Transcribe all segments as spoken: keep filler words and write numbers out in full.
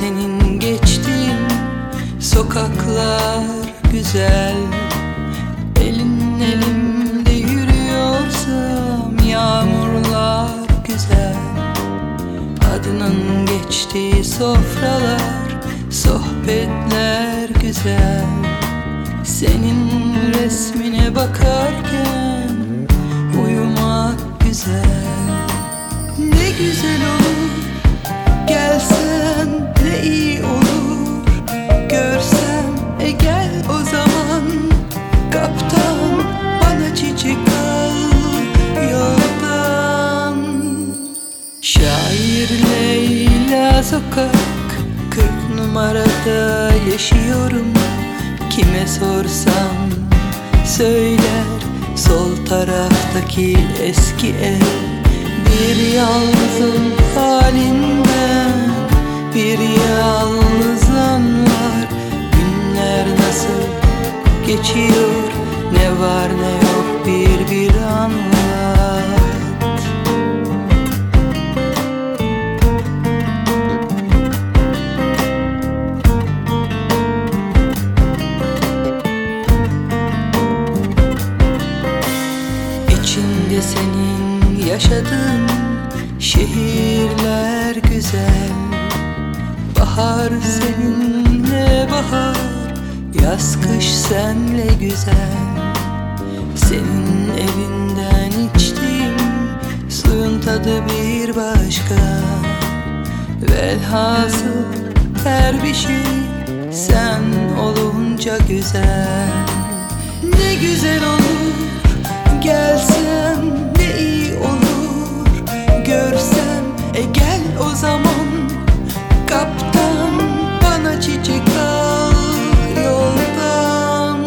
senin geçtiğin sokaklar güzel. Elin elimde yürüyorsam yağmurlar güzel. Adının geçtiği sofralar, sohbetler güzel. Senin resmine bakarken uyumak güzel. Ne güzel olur gelsen, ne iyi olur görsem. E gel o zaman kaptan, bana çiçek al yoldan. Şair Leyla sokak kırk numarada yaşıyorum. Kime sorsam söyler sol taraftaki eski ev. Bir yalnızım halinden bir yalnız anlar. Günler nasıl geçiyor, ne var ne yok bir bir anlat. İçinde senin yaşadığın şehirler güzel. Bahar seninle bahar, yaz kış senle güzel. Senin evinden içtiğim suyun tadı bir başka. Velhasıl her bir şey sen olunca güzel. Ne güzel olur gelsen, ne iyi olur görsem. E gel o zaman kaptan, bana çiçek al yoldan.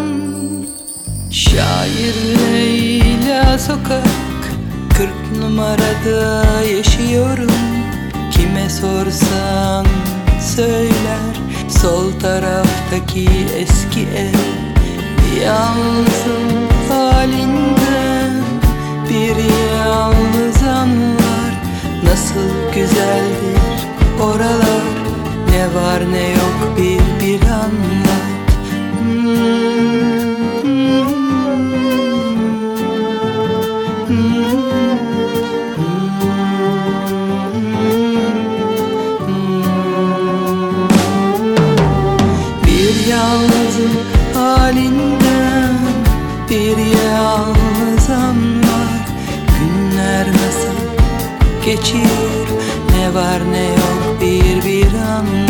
Şair Leyla sokak kırk numarada yaşıyorum. Kime sorsan söyler sol taraftaki eski ev. Yalnızım halinden bir yalnız anlar. Nasıl güzeldir oralar, ne var ne yok bir bir anlat. Bir yalnızım halinden bir yalnız anlar. Günler nasıl geçiyor, ne var ne yok bir bir anlar.